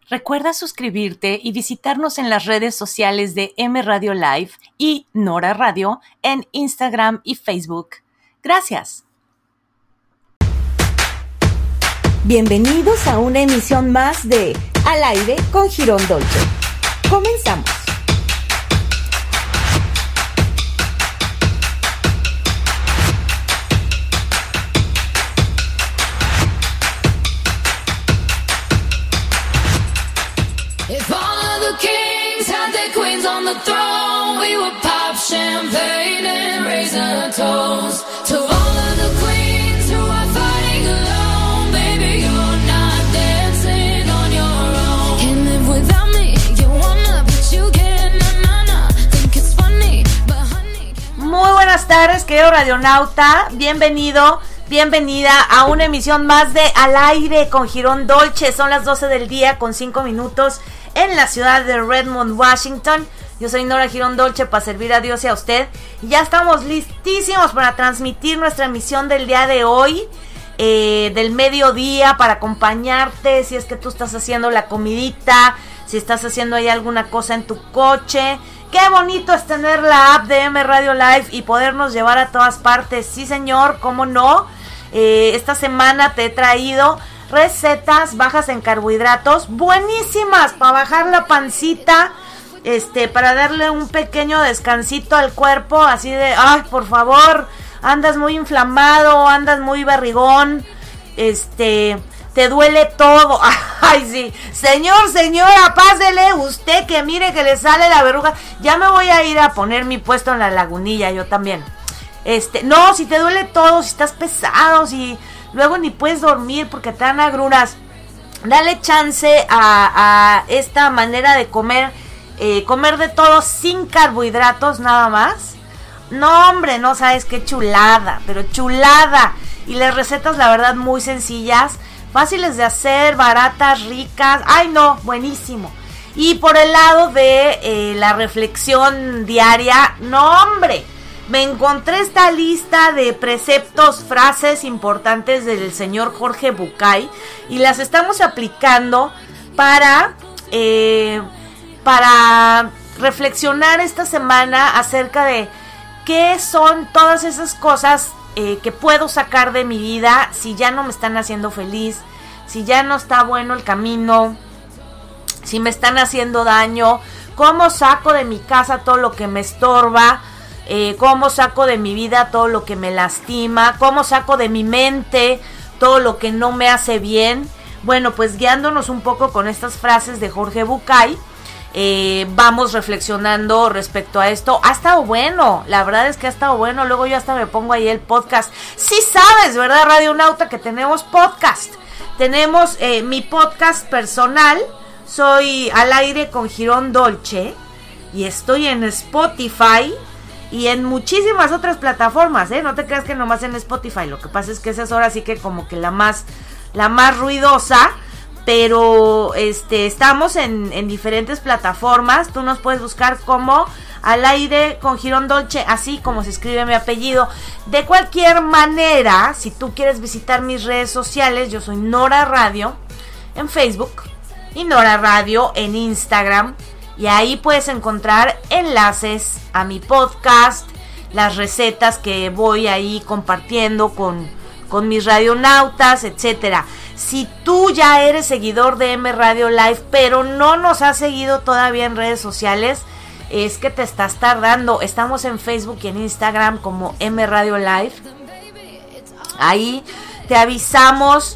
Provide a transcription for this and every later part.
Recuerda suscribirte y visitarnos en las redes sociales de M Radio Live y Nora Radio en Instagram y Facebook. Gracias. Bienvenidos a una emisión más de Al Aire con Girón Dolce. Comenzamos. If all of the kings had their queens on the throne, we would pop champagne and raise a toast to all of the queens who are fighting alone. Baby, you're not dancing on your own. Can't live without me, you wanna, but you can't, na. Think it's funny, but honey. Muy buenas tardes, querido radionauta, bienvenida a una emisión más de Al Aire con Girón Dolce. Son las 12 del día con 5 minutos en la ciudad de Redmond, Washington. Yo soy Nora Girón Dolce para servir a Dios y a usted. Y ya estamos listísimos para transmitir nuestra emisión del día de hoy, del mediodía, para acompañarte si es que tú estás haciendo la comidita, si estás haciendo ahí alguna cosa en tu coche. Qué bonito es tener la app de M Radio Live y podernos llevar a todas partes. Sí, señor, cómo no. Esta semana te he traído recetas bajas en carbohidratos, buenísimas para bajar la pancita, para darle un pequeño descansito al cuerpo, así de, ay, por favor, andas muy inflamado, andas muy barrigón, te duele todo. Ay, sí, señora, pásele usted que mire que le sale la verruga. Ya me voy a ir a poner mi puesto en la Lagunilla, yo también. No, si te duele todo, si estás pesado, si luego ni puedes dormir porque te dan agruras, dale chance a esta manera de comer, comer de todo sin carbohidratos nada más. No, hombre, no sabes qué chulada, pero chulada. Y las recetas, la verdad, muy sencillas, fáciles de hacer, baratas, ricas. Ay, no, buenísimo. Y por el lado de la reflexión diaria, no, hombre, me encontré esta lista de preceptos, frases importantes del señor Jorge Bucay y las estamos aplicando para reflexionar esta semana acerca de qué son todas esas cosas que puedo sacar de mi vida si ya no me están haciendo feliz, si ya no está bueno el camino, si me están haciendo daño, cómo saco de mi casa todo lo que me estorba. Cómo saco de mi vida todo lo que me lastima, cómo saco de mi mente todo lo que no me hace bien. Bueno, pues guiándonos un poco con estas frases de Jorge Bucay, vamos reflexionando respecto a esto. Ha estado bueno, la verdad es que ha estado bueno. Luego yo hasta me pongo ahí el podcast. Sí sabes, ¿verdad, radionauta, que tenemos podcast? Tenemos mi podcast personal, soy Al Aire con Girón Dolce, y estoy en Spotify y en muchísimas otras plataformas, no te creas que nomás en Spotify. Lo que pasa es que esa es ahora sí que como que la más ruidosa, pero estamos en diferentes plataformas. Tú nos puedes buscar como Al Aire con Girón Dolce, así como se escribe mi apellido. De cualquier manera, si tú quieres visitar mis redes sociales, yo soy Nora Radio en Facebook y Nora Radio en Instagram. Y ahí puedes encontrar enlaces a mi podcast, las recetas que voy ahí compartiendo con mis radionautas, etcétera. Si tú ya eres seguidor de M Radio Live, pero no nos has seguido todavía en redes sociales, es que te estás tardando. Estamos en Facebook y en Instagram como M Radio Live. Ahí te avisamos,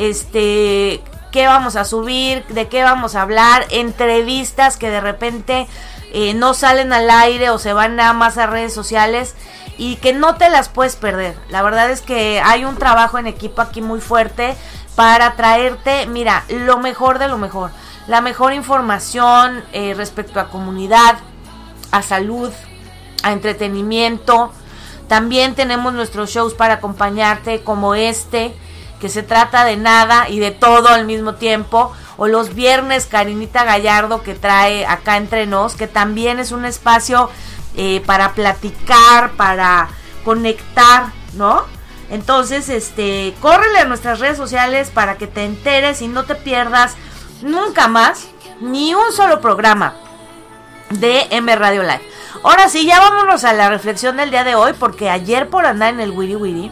qué vamos a subir, de qué vamos a hablar, entrevistas que de repente no salen al aire o se van nada más a redes sociales y que no te las puedes perder. La verdad es que hay un trabajo en equipo aquí muy fuerte para traerte, mira, lo mejor de lo mejor, la mejor información respecto a comunidad, a salud, a entretenimiento. También tenemos nuestros shows para acompañarte, como que se trata de nada y de todo al mismo tiempo, o los viernes Karinita Gallardo, que trae Acá Entre Nos, que también es un espacio para platicar, para conectar, ¿no? Entonces, córrele a nuestras redes sociales para que te enteres y no te pierdas nunca más ni un solo programa de M Radio Live. Ahora sí, ya vámonos a la reflexión del día de hoy, porque ayer por andar en el Wiri Wiri,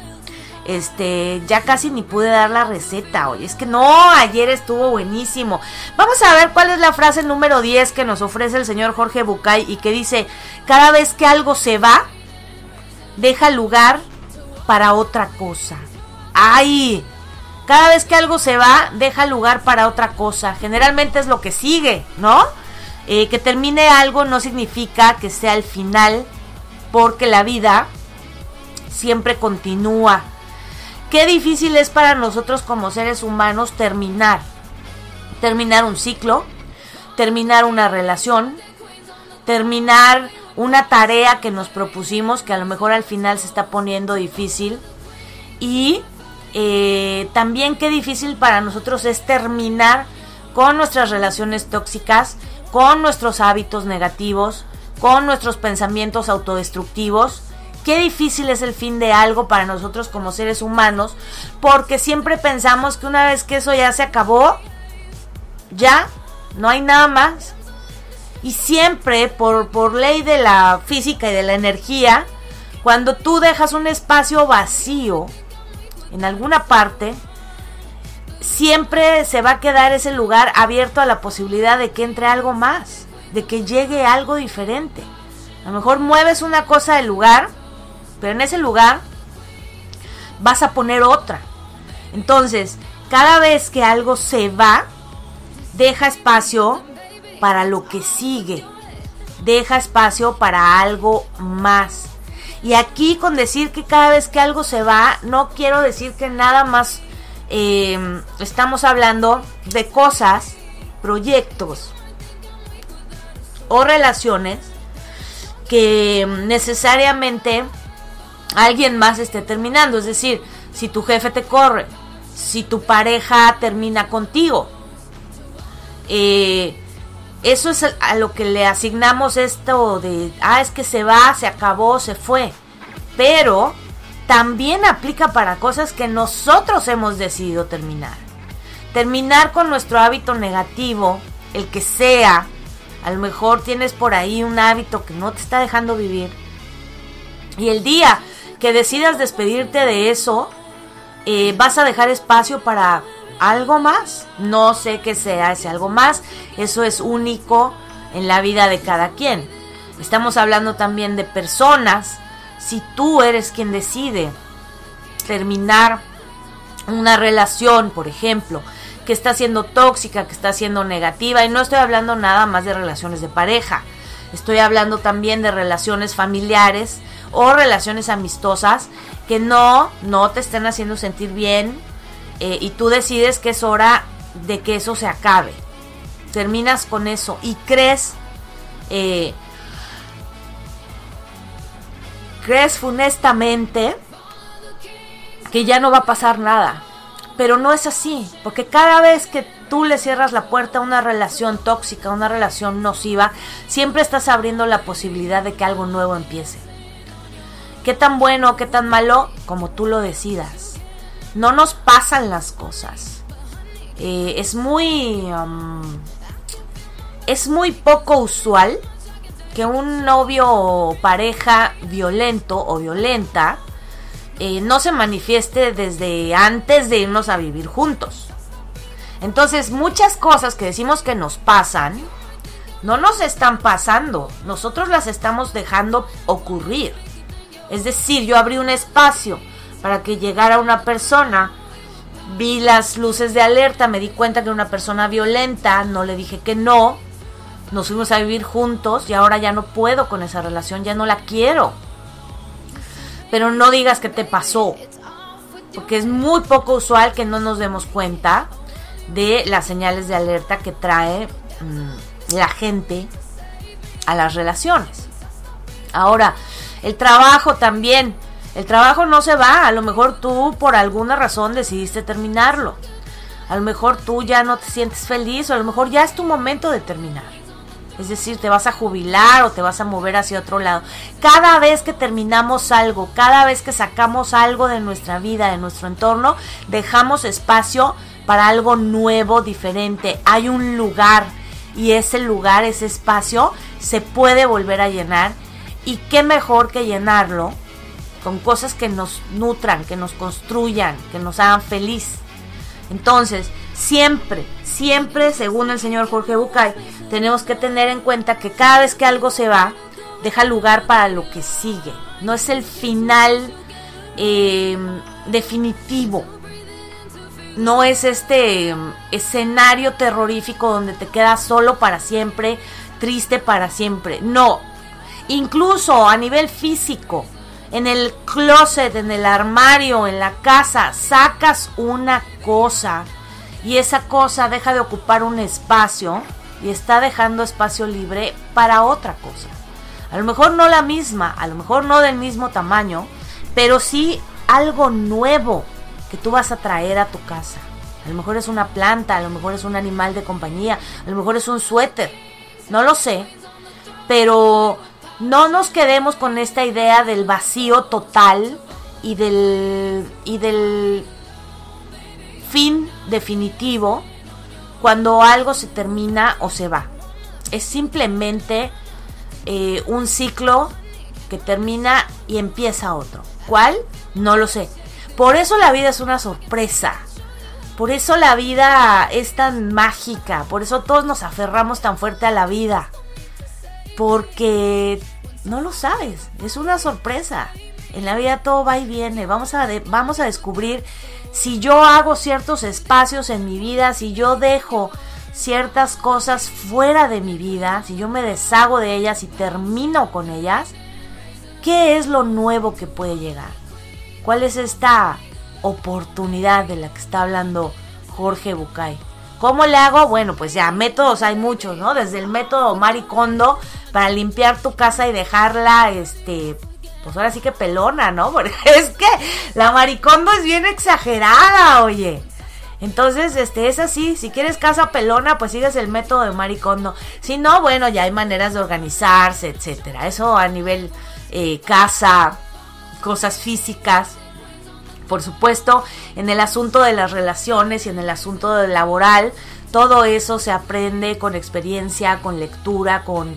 ya casi ni pude dar la receta. Oye, es que no, ayer estuvo buenísimo. Vamos a ver cuál es la frase número 10 que nos ofrece el señor Jorge Bucay y que dice: cada vez que algo se va, deja lugar para otra cosa. ¡Ay! Cada vez que algo se va, deja lugar para otra cosa. Generalmente es lo que sigue, ¿no? Que termine algo no significa que sea el final, porque la vida siempre continúa. Qué difícil es para nosotros como seres humanos terminar un ciclo, terminar una relación, terminar una tarea que nos propusimos, que a lo mejor al final se está poniendo difícil. Y también qué difícil para nosotros es terminar con nuestras relaciones tóxicas, con nuestros hábitos negativos, con nuestros pensamientos autodestructivos. Qué difícil es el fin de algo para nosotros como seres humanos, porque siempre pensamos que una vez que eso ya se acabó, ya no hay nada más. Y siempre, por ley de la física y de la energía, cuando tú dejas un espacio vacío en alguna parte, siempre se va a quedar ese lugar abierto a la posibilidad de que entre algo más, de que llegue algo diferente. A lo mejor mueves una cosa del lugar, pero en ese lugar vas a poner otra. Entonces, cada vez que algo se va, deja espacio para lo que sigue, deja espacio para algo más. Y aquí, con decir que cada vez que algo se va, no quiero decir que nada más estamos hablando de cosas, proyectos o relaciones que necesariamente alguien más esté terminando. Es decir, si tu jefe te corre, si tu pareja termina contigo, eso es a lo que le asignamos esto de, es que se va, se acabó, se fue. Pero también aplica para cosas que nosotros hemos decidido terminar. Terminar con nuestro hábito negativo, el que sea. A lo mejor tienes por ahí un hábito que no te está dejando vivir. Y el día que decidas despedirte de eso, vas a dejar espacio para algo más. No sé qué sea ese algo más. Eso es único en la vida de cada quien. Estamos hablando también de personas. Si tú eres quien decide terminar una relación, por ejemplo, que está siendo tóxica, que está siendo negativa, y no estoy hablando nada más de relaciones de pareja, estoy hablando también de relaciones familiares o relaciones amistosas que no te estén haciendo sentir bien, y tú decides que es hora de que eso se acabe. Terminas con eso y crees funestamente que ya no va a pasar nada, pero no es así, porque cada vez que tú le cierras la puerta a una relación tóxica, a una relación nociva, siempre estás abriendo la posibilidad de que algo nuevo empiece. Qué tan bueno, qué tan malo, como tú lo decidas. No nos pasan las cosas. Es muy poco usual que un novio o pareja violento o violenta no se manifieste desde antes de irnos a vivir juntos. Entonces, muchas cosas que decimos que nos pasan, no nos están pasando. Nosotros las estamos dejando ocurrir. Es decir, yo abrí un espacio para que llegara una persona, vi las luces de alerta, me di cuenta que era una persona violenta, no le dije que no, nos fuimos a vivir juntos y ahora ya no puedo con esa relación, ya no la quiero. Pero no digas que te pasó, porque es muy poco usual que no nos demos cuenta de las señales de alerta que trae la gente a las relaciones. Ahora, el trabajo también. El trabajo no se va. A lo mejor tú por alguna razón decidiste terminarlo. A lo mejor tú ya no te sientes feliz, o a lo mejor ya es tu momento de terminar. Es decir, te vas a jubilar o te vas a mover hacia otro lado. Cada vez que terminamos algo, cada vez que sacamos algo de nuestra vida, de nuestro entorno, dejamos espacio para algo nuevo, diferente. Hay un lugar y ese lugar, ese espacio se puede volver a llenar, y qué mejor que llenarlo con cosas que nos nutran, que nos construyan, que nos hagan feliz. Entonces, siempre, según el señor Jorge Bucay, tenemos que tener en cuenta que cada vez que algo se va, deja lugar para lo que sigue. No es el final definitivo. No es este escenario terrorífico donde te quedas solo para siempre, triste para siempre. No. Incluso a nivel físico, en el closet, en el armario, en la casa, sacas una cosa y esa cosa deja de ocupar un espacio y está dejando espacio libre para otra cosa. A lo mejor no la misma, a lo mejor no del mismo tamaño, pero sí algo nuevo que tú vas a traer a tu casa. A lo mejor es una planta, a lo mejor es un animal de compañía, a lo mejor es un suéter, no lo sé, pero no nos quedemos con esta idea del vacío total y del fin definitivo cuando algo se termina o se va. Es simplemente un ciclo que termina y empieza otro. ¿Cuál? No lo sé. Por eso la vida es una sorpresa. Por eso la vida es tan mágica. Por eso todos nos aferramos tan fuerte a la vida. Porque no lo sabes. Es una sorpresa. En la vida todo va y viene. Vamos a descubrir si yo hago ciertos espacios en mi vida, si yo dejo ciertas cosas fuera de mi vida, si yo me deshago de ellas y termino con ellas, ¿qué es lo nuevo que puede llegar? ¿Cuál es esta oportunidad de la que está hablando Jorge Bucay? ¿Cómo le hago? Bueno, pues ya, métodos hay muchos, ¿no? Desde el método Marie Kondo para limpiar tu casa y dejarla, pues ahora sí que pelona, ¿no? Porque es que la Marie Kondo es bien exagerada, oye. Entonces, es así. Si quieres casa pelona, pues sigues el método de Marie Kondo. Si no, bueno, ya hay maneras de organizarse, etcétera. Eso a nivel casa, cosas físicas. Por supuesto, en el asunto de las relaciones y en el asunto de laboral, todo eso se aprende con experiencia, con lectura, con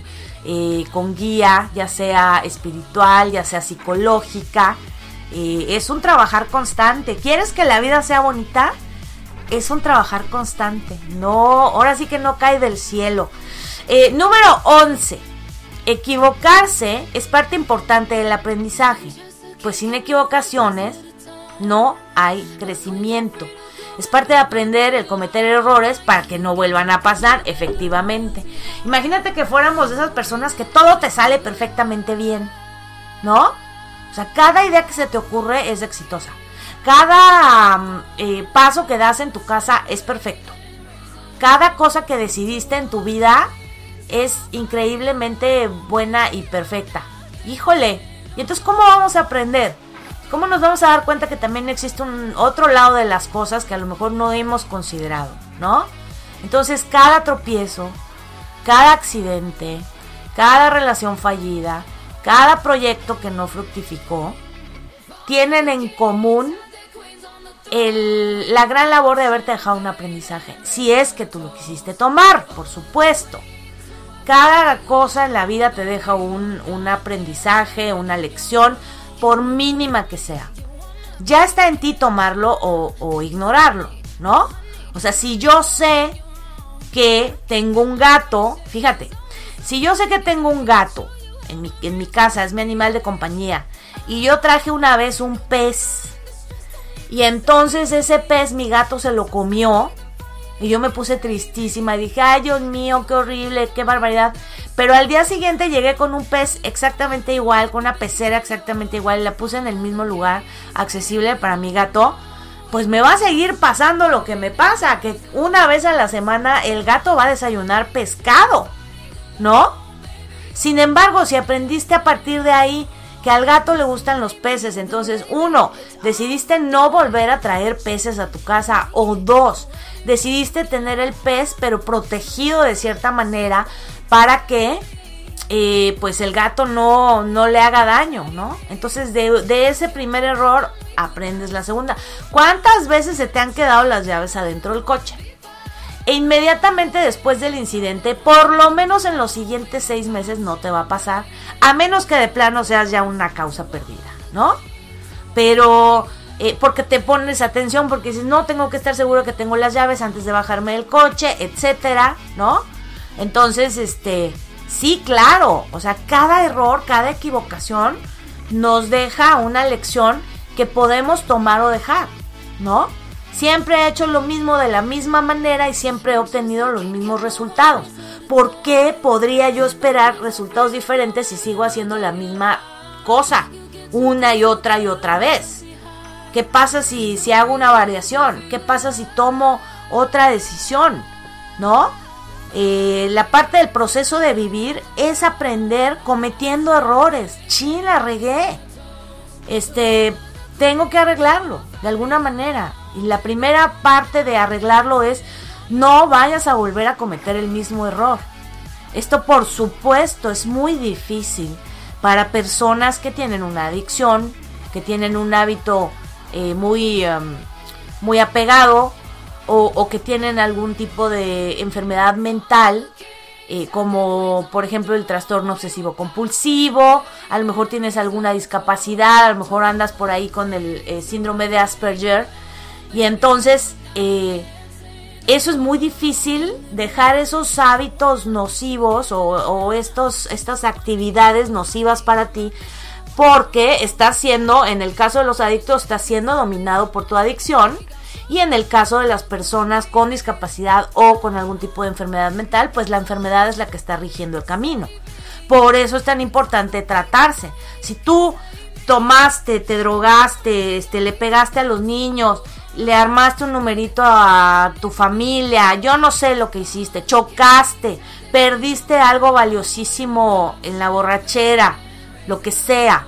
guía, ya sea espiritual, ya sea psicológica. Es un trabajar constante. ¿Quieres que la vida sea bonita? Es un trabajar constante. No, ahora sí que no cae del cielo. Número 11. Equivocarse es parte importante del aprendizaje. Pues sin equivocaciones no hay crecimiento. Es parte de aprender el cometer errores para que no vuelvan a pasar, efectivamente. Imagínate que fuéramos de esas personas que todo te sale perfectamente bien, ¿no? O sea, cada idea que se te ocurre es exitosa. Cada paso que das en tu casa es perfecto. Cada cosa que decidiste en tu vida es increíblemente buena y perfecta. Híjole, ¿y entonces cómo vamos a aprender? ¿Cómo nos vamos a dar cuenta que también existe un otro lado de las cosas que a lo mejor no hemos considerado, ¿no? Entonces, cada tropiezo, cada accidente, cada relación fallida, cada proyecto que no fructificó, tienen en común la gran labor de haberte dejado un aprendizaje. Si es que tú lo quisiste tomar, por supuesto. Cada cosa en la vida te deja un aprendizaje, una lección, por mínima que sea. Ya está en ti tomarlo o ignorarlo, ¿no? O sea, si yo sé que tengo un gato, fíjate, si yo sé que tengo un gato en mi casa, es mi animal de compañía, y yo traje una vez un pez, y entonces ese pez mi gato se lo comió, y yo me puse tristísima y dije, ay Dios mío, qué horrible, qué barbaridad. Pero al día siguiente llegué con un pez exactamente igual, con una pecera exactamente igual, y la puse en el mismo lugar, accesible para mi gato. Pues me va a seguir pasando lo que me pasa, que una vez a la semana el gato va a desayunar pescado, ¿no? Sin embargo, si aprendiste a partir de ahí que al gato le gustan los peces, entonces 1, decidiste no volver a traer peces a tu casa, o 2, decidiste tener el pez pero protegido de cierta manera para que pues el gato no le haga daño, ¿no? Entonces de ese primer error aprendes la segunda. ¿Cuántas veces se te han quedado las llaves adentro del coche? E inmediatamente después del incidente, por lo menos en los siguientes 6 meses no te va a pasar, a menos que de plano seas ya una causa perdida, ¿no? Pero porque te pones atención, porque dices, no, tengo que estar seguro que tengo las llaves antes de bajarme del coche, etcétera, ¿no? Entonces, sí, claro, o sea, cada error, cada equivocación nos deja una lección que podemos tomar o dejar, ¿no? Siempre he hecho lo mismo de la misma manera y siempre he obtenido los mismos resultados. ¿Por qué podría yo esperar resultados diferentes si sigo haciendo la misma cosa una y otra vez? ¿Qué pasa si hago una variación? ¿Qué pasa si tomo otra decisión? ¿No? La parte del proceso de vivir es aprender cometiendo errores. ¡Chin, la regué! Tengo que arreglarlo de alguna manera. Y la primera parte de arreglarlo es no vayas a volver a cometer el mismo error. Esto, por supuesto, es muy difícil para personas que tienen una adicción, que tienen un hábito muy apegado o que tienen algún tipo de enfermedad mental, como por ejemplo el trastorno obsesivo compulsivo. A lo mejor tienes alguna discapacidad, a lo mejor andas por ahí con el síndrome de Asperger. Y entonces, eso es muy difícil, dejar esos hábitos nocivos o estas actividades nocivas para ti, porque estás siendo, en el caso de los adictos, estás siendo dominado por tu adicción, y en el caso de las personas con discapacidad o con algún tipo de enfermedad mental, pues la enfermedad es la que está rigiendo el camino. Por eso es tan importante tratarse. Si tú tomaste, te drogaste, le pegaste a los niños, le armaste un numerito a tu familia, yo no sé lo que hiciste, chocaste, perdiste algo valiosísimo en la borrachera, lo que sea,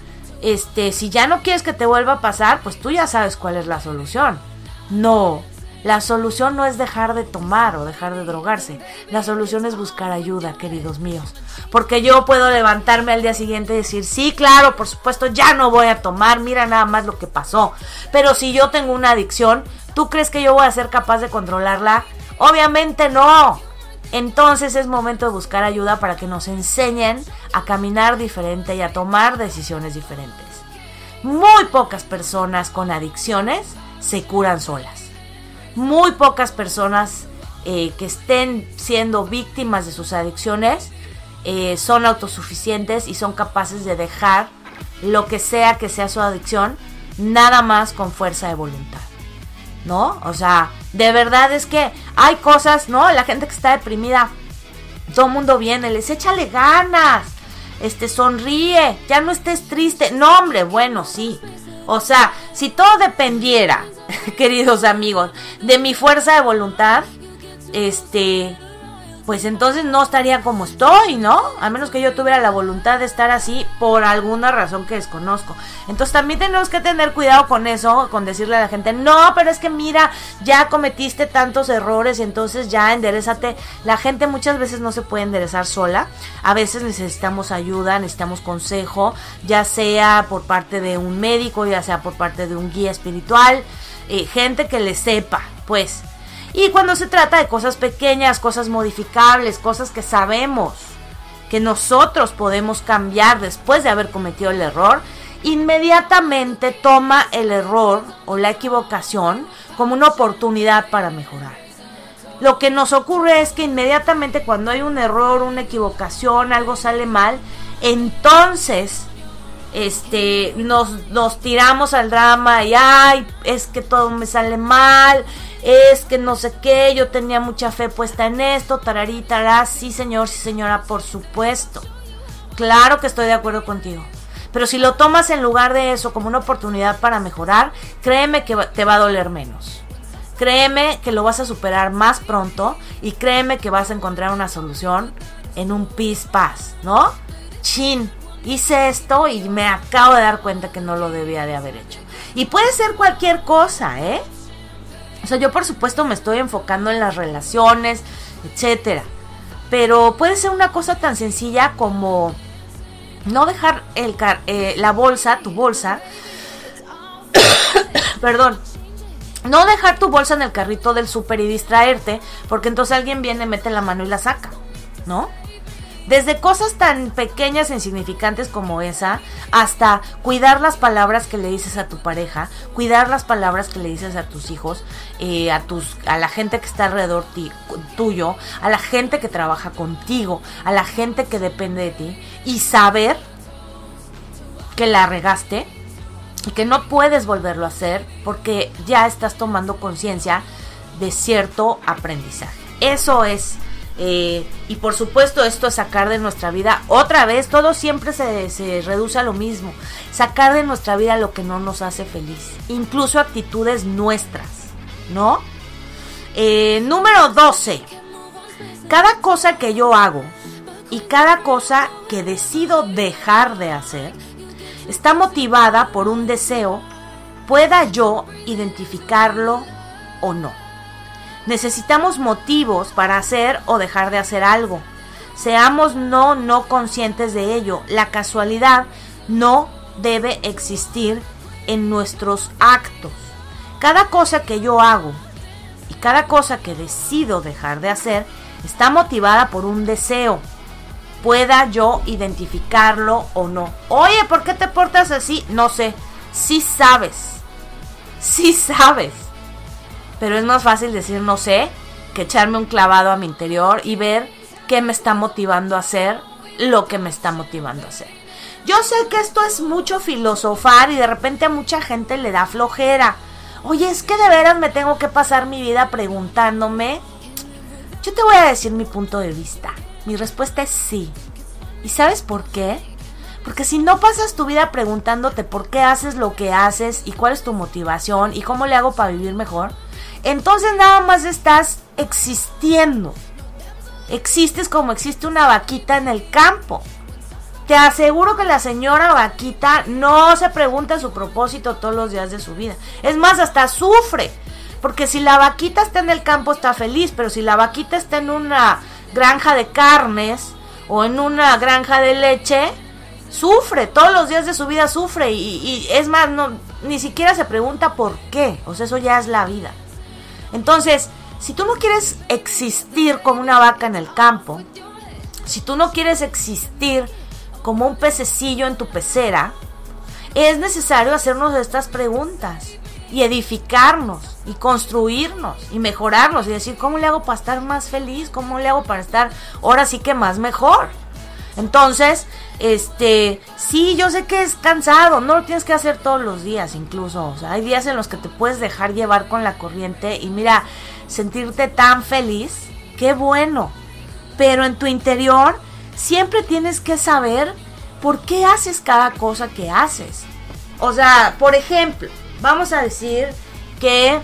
si ya no quieres que te vuelva a pasar, pues tú ya sabes cuál es la solución. No, la solución no es dejar de tomar o dejar de drogarse, la solución es buscar ayuda, queridos míos, porque yo puedo levantarme al día siguiente y decir, sí, claro, por supuesto, ya no voy a tomar, mira nada más lo que pasó, pero si yo tengo una adicción, ¿tú crees que yo voy a ser capaz de controlarla? Obviamente no. Entonces es momento de buscar ayuda para que nos enseñen a caminar diferente y a tomar decisiones diferentes. Muy pocas personas con adicciones se curan solas. Muy pocas personas que estén siendo víctimas de sus adicciones son autosuficientes y son capaces de dejar lo que sea su adicción, nada más con fuerza de voluntad, ¿no? O sea, de verdad es que hay cosas, ¿no? La gente que está deprimida, todo el mundo viene, les échale ganas, sonríe, ya no estés triste. No, hombre, bueno, sí. O sea, si todo dependiera, queridos amigos, de mi fuerza de voluntad, pues entonces no estaría como estoy, ¿no? A menos que yo tuviera la voluntad de estar así por alguna razón que desconozco. Entonces también tenemos que tener cuidado con eso, con decirle a la gente, no, pero es que mira, ya cometiste tantos errores, entonces ya enderezate. La gente muchas veces no se puede enderezar sola. A veces necesitamos ayuda, necesitamos consejo, ya sea por parte de un médico, ya sea por parte de un guía espiritual, gente que le sepa, pues. Y cuando se trata de cosas pequeñas, cosas modificables, cosas que sabemos que nosotros podemos cambiar después de haber cometido el error, inmediatamente toma el error o la equivocación como una oportunidad para mejorar. Lo que nos ocurre es que inmediatamente cuando hay un error, una equivocación, algo sale mal, entonces nos tiramos al drama y ay, es que todo me sale mal, es que no sé qué, yo tenía mucha fe puesta en esto, tararí, tará. Sí señor, sí señora, por supuesto, claro que estoy de acuerdo contigo, pero si lo tomas en lugar de eso como una oportunidad para mejorar, créeme que te va a doler menos, créeme que lo vas a superar más pronto y créeme que vas a encontrar una solución en un paz, ¿no? Chin, hice esto y me acabo de dar cuenta que no lo debía de haber hecho. Y puede ser cualquier cosa, ¿eh? O sea, yo por supuesto me estoy enfocando en las relaciones, etcétera. Pero puede ser una cosa tan sencilla como no dejar tu bolsa, Perdón. No dejar tu bolsa en el carrito del súper y distraerte, porque entonces alguien viene, mete la mano y la saca, ¿no? Desde cosas tan pequeñas e insignificantes como esa, hasta cuidar las palabras que le dices a tu pareja, cuidar las palabras que le dices a tus hijos, a la gente que está alrededor tuyo, a la gente que trabaja contigo, a la gente que depende de ti, y saber que la regaste y que no puedes volverlo a hacer porque ya estás tomando conciencia de cierto aprendizaje. Eso es, y por supuesto esto es sacar de nuestra vida, otra vez, todo siempre se reduce a lo mismo, sacar de nuestra vida lo que no nos hace feliz, incluso actitudes nuestras, ¿no? Número 12, cada cosa que yo hago y cada cosa que decido dejar de hacer está motivada por un deseo, pueda yo identificarlo o no. Necesitamos motivos para hacer o dejar de hacer algo. Seamos no conscientes de ello. La casualidad no debe existir en nuestros actos. Cada cosa que yo hago y cada cosa que decido dejar de hacer está motivada por un deseo, pueda yo identificarlo o no. Oye, ¿por qué te portas así? No sé. Sí sabes. Pero es más fácil decir no sé que echarme un clavado a mi interior y ver qué me está motivando a hacer lo que me está motivando a hacer. Yo sé que esto es mucho filosofar y de repente a mucha gente le da flojera. Oye, es que de veras me tengo que pasar mi vida preguntándome. Yo te voy a decir mi punto de vista. Mi respuesta es sí. ¿Y sabes por qué? Porque si no pasas tu vida preguntándote por qué haces lo que haces y cuál es tu motivación y cómo le hago para vivir mejor, entonces nada más estás existiendo. Existes como existe una vaquita en el campo. Te aseguro que la señora vaquita no se pregunta su propósito todos los días de su vida. Es más, hasta sufre. Porque si la vaquita está en el campo está feliz, pero si la vaquita está en una granja de carnes o en una granja de leche, sufre, todos los días de su vida sufre y es más, ni siquiera se pregunta por qué, o sea, eso ya es la vida. Entonces, si tú no quieres existir como una vaca en el campo, si tú no quieres existir como un pececillo en tu pecera, es necesario hacernos estas preguntas y edificarnos y construirnos y mejorarnos y decir, ¿cómo le hago para estar más feliz? ¿Cómo le hago para estar ahora sí que más mejor? Entonces, sí, yo sé que es cansado, no lo tienes que hacer todos los días incluso, o sea, hay días en los que te puedes dejar llevar con la corriente y mira, sentirte tan feliz, qué bueno, pero en tu interior siempre tienes que saber por qué haces cada cosa que haces. O sea, por ejemplo, vamos a decir que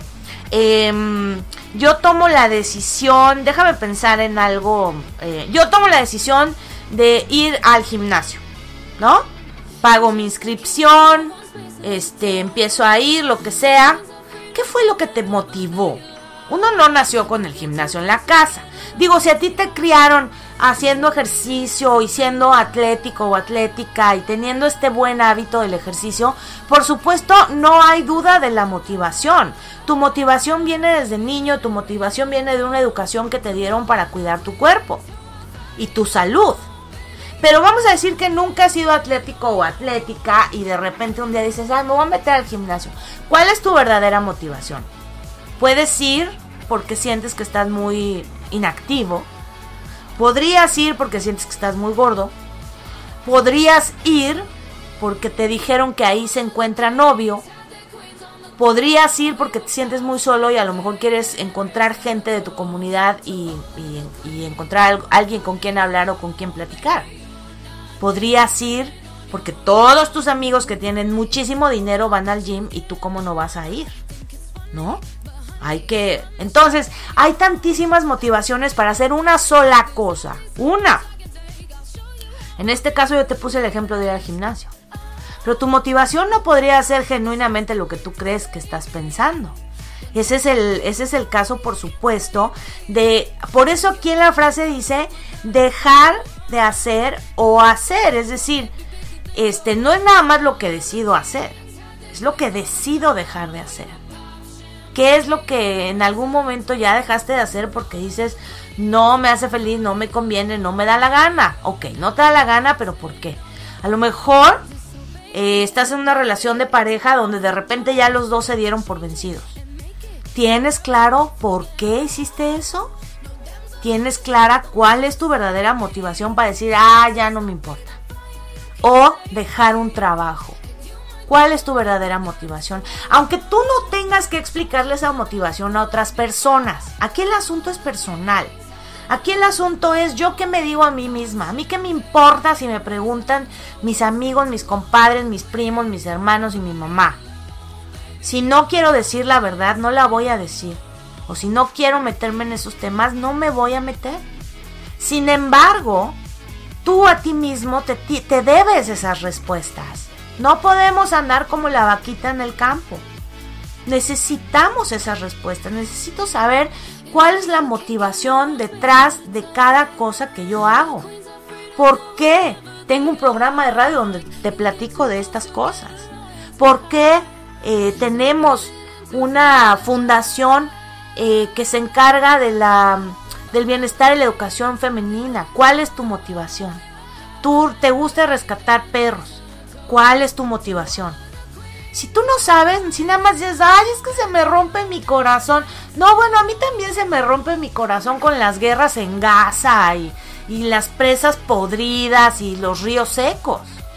yo tomo la decisión, déjame pensar en algo, yo tomo la decisión de ir al gimnasio, ¿no? Pago mi inscripción, empiezo a ir, lo que sea. ¿Qué fue lo que te motivó? Uno no nació con el gimnasio en la casa. Digo, si a ti te criaron haciendo ejercicio y siendo atlético o atlética y teniendo este buen hábito del ejercicio, por supuesto no hay duda de la motivación. Tu motivación viene desde niño, tu motivación viene de una educación que te dieron para cuidar tu cuerpo y tu salud. Pero vamos a decir que nunca has sido atlético o atlética y de repente un día dices, me voy a meter al gimnasio. ¿Cuál es tu verdadera motivación? Puedes ir porque sientes que estás muy inactivo. Podrías ir porque sientes que estás muy gordo. Podrías ir porque te dijeron que ahí se encuentra novio. Podrías ir porque te sientes muy solo y a lo mejor quieres encontrar gente de tu comunidad y encontrar a alguien con quien hablar o con quien platicar. Podrías ir porque todos tus amigos que tienen muchísimo dinero van al gym y tú cómo no vas a ir, ¿no? Entonces, hay tantísimas motivaciones para hacer una sola cosa. Una. En este caso yo te puse el ejemplo de ir al gimnasio. Pero tu motivación no podría ser genuinamente lo que tú crees que estás pensando. Ese es el caso, por supuesto, por eso aquí en la frase dice dejar de hacer o hacer. Es decir, no es nada más lo que decido hacer. Es lo que decido dejar de hacer. ¿Qué es lo que en algún momento ya dejaste de hacer porque dices, no me hace feliz, no me conviene, no me da la gana? Ok, no te da la gana, pero ¿por qué? A lo mejor estás en una relación de pareja donde de repente ya los dos se dieron por vencidos. ¿Tienes claro por qué hiciste eso? ¿Tienes clara cuál es tu verdadera motivación para decir, ya no me importa? O dejar un trabajo. ¿Cuál es tu verdadera motivación? Aunque tú no tengas que explicarle esa motivación a otras personas. Aquí el asunto es personal. Aquí el asunto es yo qué me digo a mí misma. A mí qué me importa si me preguntan mis amigos, mis compadres, mis primos, mis hermanos y mi mamá. Si no quiero decir la verdad, no la voy a decir. O si no quiero meterme en esos temas, no me voy a meter. Sin embargo, tú a ti mismo te debes esas respuestas. No podemos andar como la vaquita en el campo. Necesitamos esas respuestas. Necesito saber cuál es la motivación detrás de cada cosa que yo hago. ¿Por qué tengo un programa de radio donde te platico de estas cosas? ¿Por qué tenemos una fundación que se encarga del bienestar y la educación femenina? ¿Cuál es tu motivación? ¿Tú te gusta rescatar perros? ¿Cuál es tu motivación? Si tú no sabes, si nada más dices, es que se me rompe mi corazón. No, bueno, a mí también se me rompe mi corazón con las guerras en Gaza y las presas podridas y los ríos secos.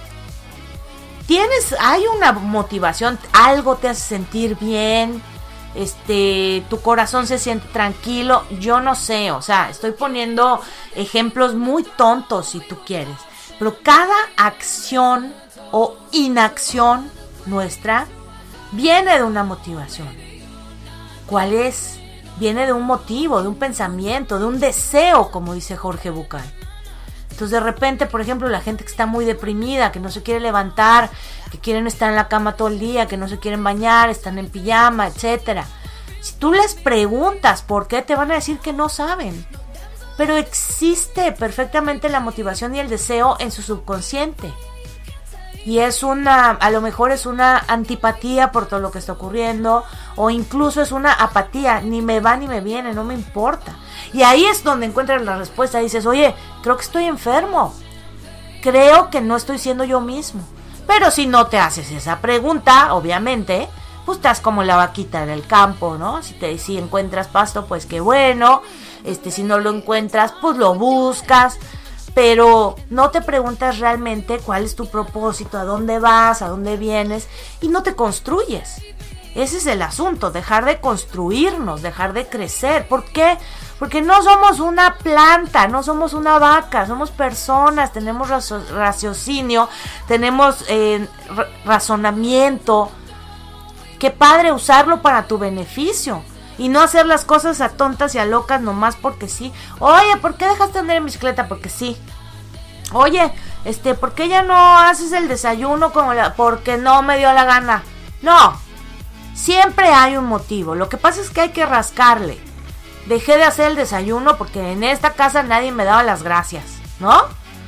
Hay una motivación, algo te hace sentir bien, tu corazón se siente tranquilo, yo no sé, o sea, estoy poniendo ejemplos muy tontos si tú quieres, pero cada acción o inacción nuestra viene de una motivación. ¿Cuál es? Viene de un motivo, de un pensamiento, de un deseo, como dice Jorge Bucay. Entonces de repente, por ejemplo, la gente que está muy deprimida, que no se quiere levantar, que quieren estar en la cama todo el día, que no se quieren bañar, están en pijama, etcétera. Si tú les preguntas por qué, te van a decir que no saben. Pero existe perfectamente la motivación y el deseo en su subconsciente. Y a lo mejor es una antipatía por todo lo que está ocurriendo, o incluso es una apatía, ni me va ni me viene, no me importa. Y ahí es donde encuentras la respuesta, dices, oye, creo que estoy enfermo, creo que no estoy siendo yo mismo. Pero si no te haces esa pregunta, obviamente, pues estás como la vaquita en el campo, ¿no? Si encuentras pasto, pues qué bueno, si no lo encuentras, pues lo buscas. Pero no te preguntas realmente cuál es tu propósito, a dónde vas, a dónde vienes, y no te construyes. Ese es el asunto, dejar de construirnos, dejar de crecer. ¿Por qué? Porque no somos una planta, no somos una vaca, somos personas, tenemos raciocinio, tenemos razonamiento. Qué padre usarlo para tu beneficio. Y no hacer las cosas a tontas y a locas nomás porque sí. Oye, ¿por qué dejaste de andar en bicicleta? Porque sí. Oye, ¿por qué ya no haces el desayuno porque no me dio la gana? No, siempre hay un motivo. Lo que pasa es que hay que rascarle. Dejé de hacer el desayuno porque en esta casa nadie me daba las gracias, ¿no?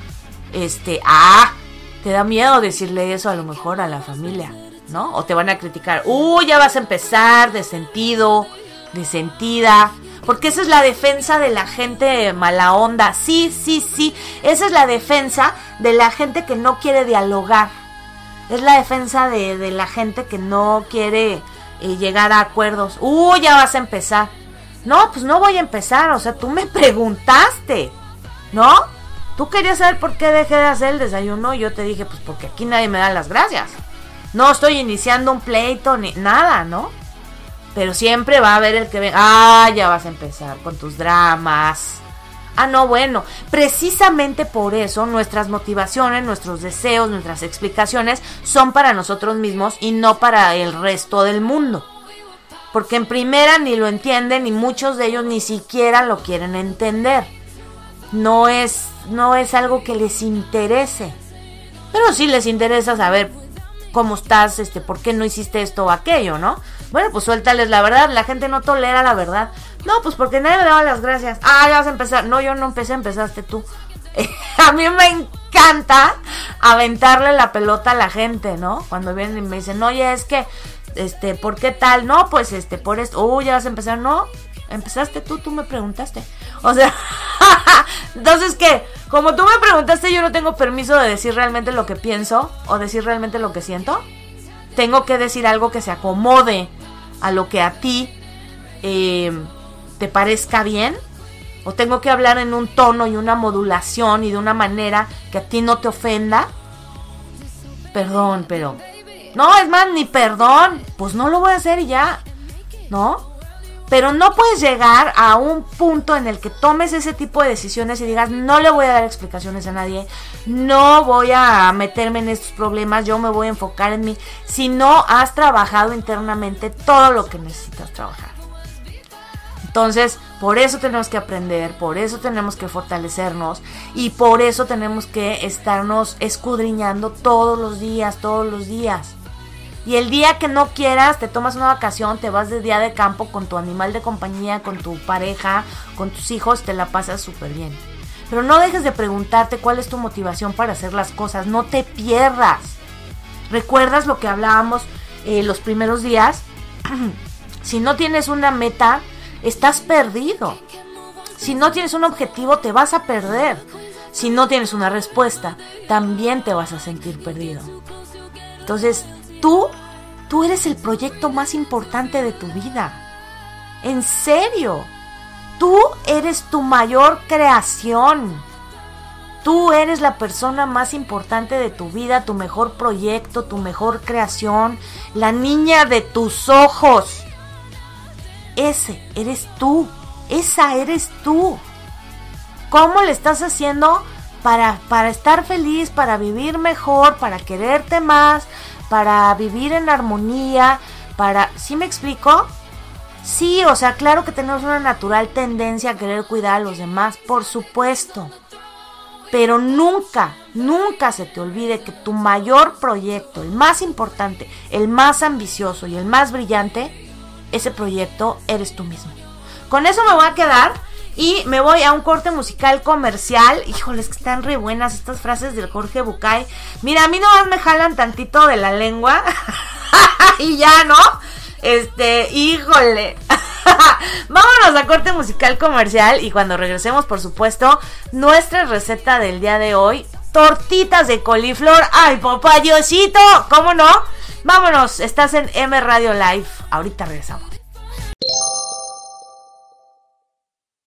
Te da miedo decirle eso a lo mejor a la familia, ¿no? O te van a criticar. Ya vas a empezar de sentido, de sentida, porque esa es la defensa de la gente mala onda. Sí, esa es la defensa de la gente que no quiere dialogar, es la defensa de la gente que no quiere llegar a acuerdos. Ya vas a empezar. No, pues no voy a empezar, o sea, tú me preguntaste, ¿no? Tú querías saber por qué dejé de hacer el desayuno y yo te dije, pues porque aquí nadie me da las gracias. No estoy iniciando un pleito ni nada, ¿no? Pero siempre va a haber el que venga, ya vas a empezar con tus dramas. No, bueno, precisamente por eso nuestras motivaciones, nuestros deseos, nuestras explicaciones son para nosotros mismos y no para el resto del mundo. Porque en primera ni lo entienden y muchos de ellos ni siquiera lo quieren entender. No es algo que les interese. Pero sí les interesa saber cómo estás, por qué no hiciste esto o aquello, ¿no? Bueno, pues suéltales la verdad, la gente no tolera la verdad. No, pues porque nadie me daba las gracias. Ya vas a empezar. No, yo no empecé, empezaste tú. A mí me encanta aventarle la pelota a la gente, ¿no? Cuando vienen y me dicen, oye, es que, ¿por qué tal? No, pues, por esto, ya vas a empezar, no, empezaste tú me preguntaste. O sea, entonces, ¿qué? Como tú me preguntaste, yo no tengo permiso de decir realmente lo que pienso o decir realmente lo que siento. Tengo que decir algo que se acomode a lo que a ti te parezca bien. O tengo que hablar en un tono y una modulación y de una manera que a ti no te ofenda. Perdón, pero... No, es más, ni perdón. Pues no lo voy a hacer y ya, ¿no? Pero no puedes llegar a un punto en el que tomes ese tipo de decisiones y digas, no le voy a dar explicaciones a nadie, no voy a meterme en estos problemas, yo me voy a enfocar en mí, si no has trabajado internamente todo lo que necesitas trabajar. Entonces, por eso tenemos que aprender, por eso tenemos que fortalecernos y por eso tenemos que estarnos escudriñando todos los días. Y el día que no quieras, te tomas una vacación, te vas de día de campo con tu animal de compañía, con tu pareja, con tus hijos, te la pasas súper bien. Pero no dejes de preguntarte cuál es tu motivación para hacer las cosas, no te pierdas. ¿Recuerdas lo que hablábamos los primeros días? Si no tienes una meta, estás perdido. Si no tienes un objetivo, te vas a perder. Si no tienes una respuesta, también te vas a sentir perdido. Entonces, Tú eres el proyecto más importante de tu vida. En serio. Tú eres tu mayor creación. Tú eres la persona más importante de tu vida, tu mejor proyecto, tu mejor creación, la niña de tus ojos. Ese eres tú. Esa eres tú. ¿Cómo le estás haciendo para estar feliz, para vivir mejor, para quererte más, para vivir en armonía, ¿sí me explico? Sí, o sea, claro que tenemos una natural tendencia a querer cuidar a los demás, por supuesto. Pero nunca se te olvide que tu mayor proyecto, el más importante, el más ambicioso y el más brillante, ese proyecto eres tú mismo. Con eso me voy a quedar y me voy a un corte musical comercial. Híjoles, que están re buenas estas frases del Jorge Bucay. Mira, a mí nomás me jalan tantito de la lengua y ya, ¿no? Híjole. Vámonos a corte musical comercial y cuando regresemos, por supuesto, nuestra receta del día de hoy, tortitas de coliflor. ¡Ay, papayosito! ¿Cómo no? Vámonos, estás en M Radio Live. Ahorita regresamos.